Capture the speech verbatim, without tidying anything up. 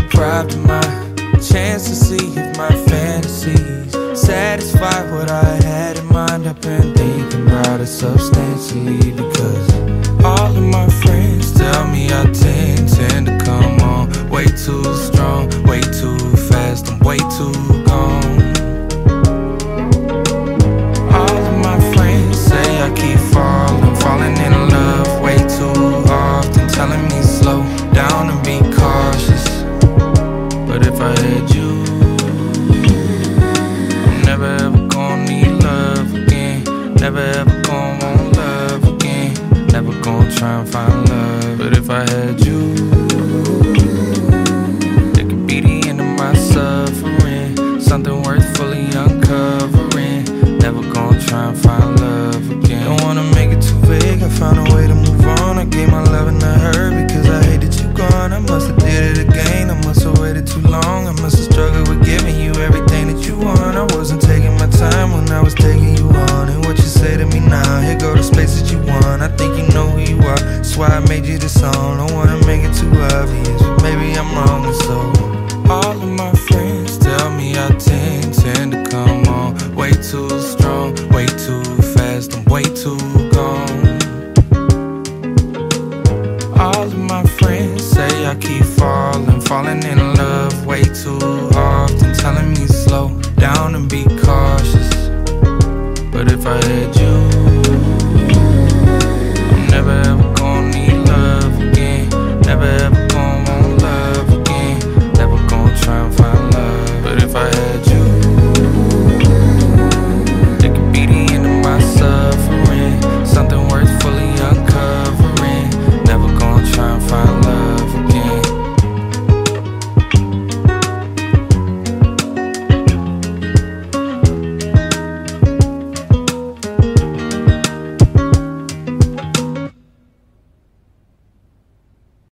deprived of my chance to see if my fantasies satisfy what I had in mind. I've been thinking about it substantially, because all of my friends tell me I tend, tend to come on way too strong, way too fast, I'm way too gone. All of my friends say I keep falling, falling in love way too often, telling me slow down and be cautious. But if I had you, I'm never ever gonna need love again, never ever gonna want love again, never gonna try and find love. But if I had you, it could be the end of my suffering, something worth fully uncovering, never gonna try and find love again. Don't wanna make it too vague, I found a way to move on. I gave my loving to her because I hate that you gone. I must have did it again, I must have waited too long, I must have struggled with giving you everything that you want. I wasn't taking my time when I was taking you on. And what you say to me now, here go the space that you want. I think you know who you are, that's why I made you this song. Don't wanna make it too obvious, but maybe I'm wrong. And so all of my friends tell me I tend, tend to come on way too strong, way too fast, I'm way too gone. All of my friends say I keep falling, falling in love way too often, telling me slow down and be cautious. But if I had you,